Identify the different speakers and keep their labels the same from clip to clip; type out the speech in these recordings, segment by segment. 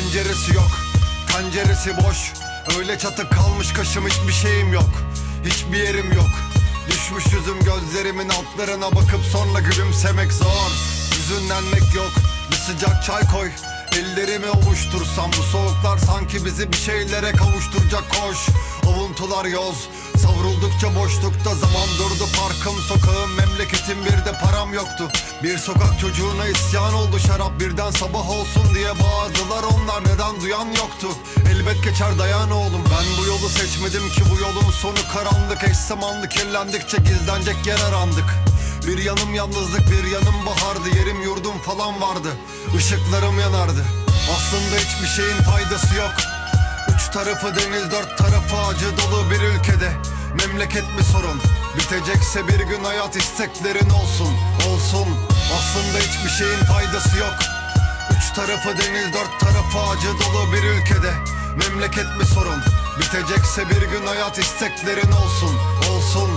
Speaker 1: Penceresi yok, tenceresi boş. Öyle çatık kalmış kaşım, hiçbir şeyim yok. Hiçbir yerim yok. Düşmüş yüzüm, gözlerimin altlarına bakıp sonra gülümsemek zor. Hüzünlenmek yok. Bir sıcak çay koy, ellerimi ovuştursam. Bu soğuklar sanki bizi bir şeylere kavuşturacak, koş. Avuntular yoz, savruldukça boşlukta zaman durdu. Parkım, sokağım, memleketim, bir de param yoktu. Bir sokak çocuğuna isyan oldu şarap. Birden sabah olsun diye bağırdılar onlar, neden duyan yoktu. Elbet geçer, dayan oğlum. Ben bu yolu seçmedim ki, bu yolun sonu karanlık. Eş zamanlı kirlendikçe gizlenecek yer arandık. Bir yanım yalnızlık, bir yanım bahardı. Yerim yurdum falan vardı, ışıklarım yanardı. Aslında hiçbir şeyin faydası yok. Üç tarafı deniz, dört tarafı acı dolu bir ülkede. Memleket mi sorun? Bitecekse bir gün hayat, isteklerin olsun, olsun. Aslında hiçbir şeyin faydası yok. Üç tarafı deniz, dört tarafı acı dolu bir ülkede. Memleket mi sorun? Bitecekse bir gün hayat, isteklerin olsun, olsun.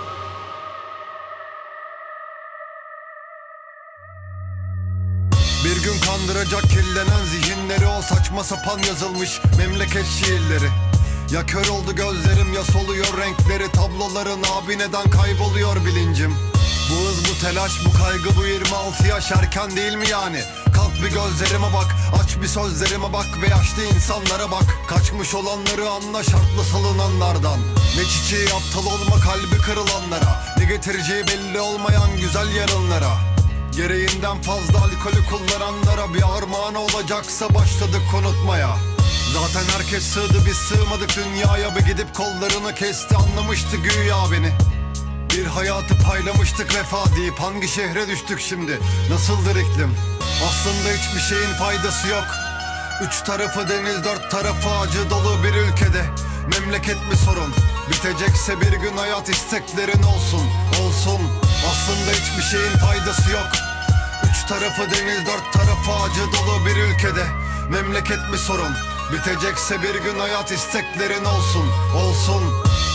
Speaker 1: Bir gün kandıracak kirlenen zihinleri, o saçma sapan yazılmış memleket şiirleri. Ya kör oldu gözlerim, ya soluyor renkleri. Tabloların abi neden kayboluyor bilincim. Bu hız, bu telaş, bu kaygı, bu 26 yaş erken değil mi yani? Kalk bir gözlerime bak, aç bir sözlerime bak ve yaşlı insanlara bak. Kaçmış olanları anla, şartlı salınanlardan. Ne çiçeği, aptal olma kalbi kırılanlara. Ne getireceği belli olmayan güzel yarınlara. Gereğinden fazla alkolü kullaranlara bir armağan olacaksa başladık konutmaya. Zaten herkes sığdı, biz sığmadık dünyaya. Bir gidip kollarını kesti, anlamıştı güya beni. Bir hayatı paylamıştık vefa deyip, hangi şehre düştük şimdi? Nasıldır iklim? Aslında hiçbir şeyin faydası yok. Üç tarafı deniz, dört tarafı acı dolu bir ülkede. Memleket mi sorun? Bitecekse bir gün hayat, isteklerin olsun, olsun. Aslında hiçbir şeyin faydası yok. Üç tarafı deniz, dört tarafı acı dolu bir ülkede. Memleket mi sorun? Bitecekse bir gün hayat, isteklerin olsun, olsun.